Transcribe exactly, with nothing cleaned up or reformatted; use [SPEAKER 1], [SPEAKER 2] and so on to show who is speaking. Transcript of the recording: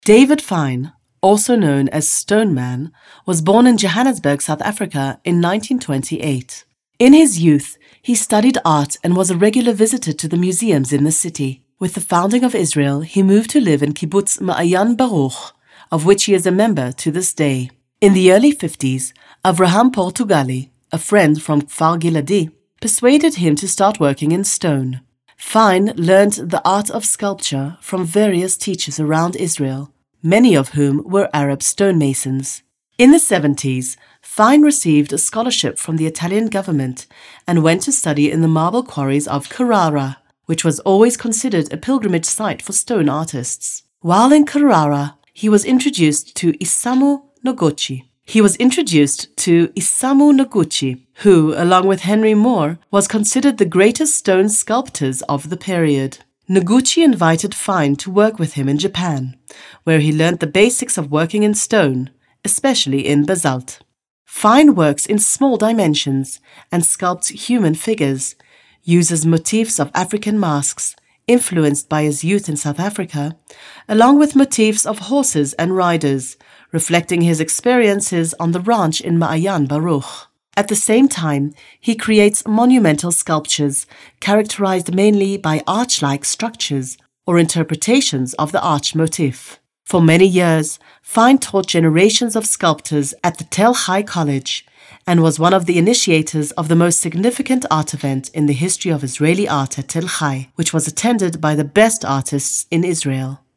[SPEAKER 1] David Fine, also known as Stoneman, was born in Johannesburg, South Africa in nineteen twenty-eight. In his youth, he studied art and was a regular visitor to the museums in the city. With the founding of Israel, he moved to live in Kibbutz Ma'ayan Baruch, of which he is a member to this day. In the early fifties, Avraham Portugali, a friend from Kfar Giladi, persuaded him to start working in stone. Fine learned the art of sculpture from various teachers around Israel, many of whom were Arab stonemasons. In the seventies, Fine received a scholarship from the Italian government and went to study in the marble quarries of Carrara, which was always considered a pilgrimage site for stone artists. While in Carrara, he was introduced to Isamu Noguchi. He was introduced to Isamu Noguchi, who, along with Henry Moore, was considered the greatest stone sculptors of the period. Noguchi invited Fine to work with him in Japan, where he learned the basics of working in stone, especially in basalt. Fine works in small dimensions and sculpts human figures, uses motifs of African masks, influenced by his youth in South Africa, along with motifs of horses and riders, reflecting his experiences on the ranch in Ma'ayan Baruch. At the same time, he creates monumental sculptures characterized mainly by arch-like structures or interpretations of the arch motif. For many years, Fine taught generations of sculptors at the Tel Chai College and was one of the initiators of the most significant art event in the history of Israeli art at Tel Chai, which was attended by the best artists in Israel.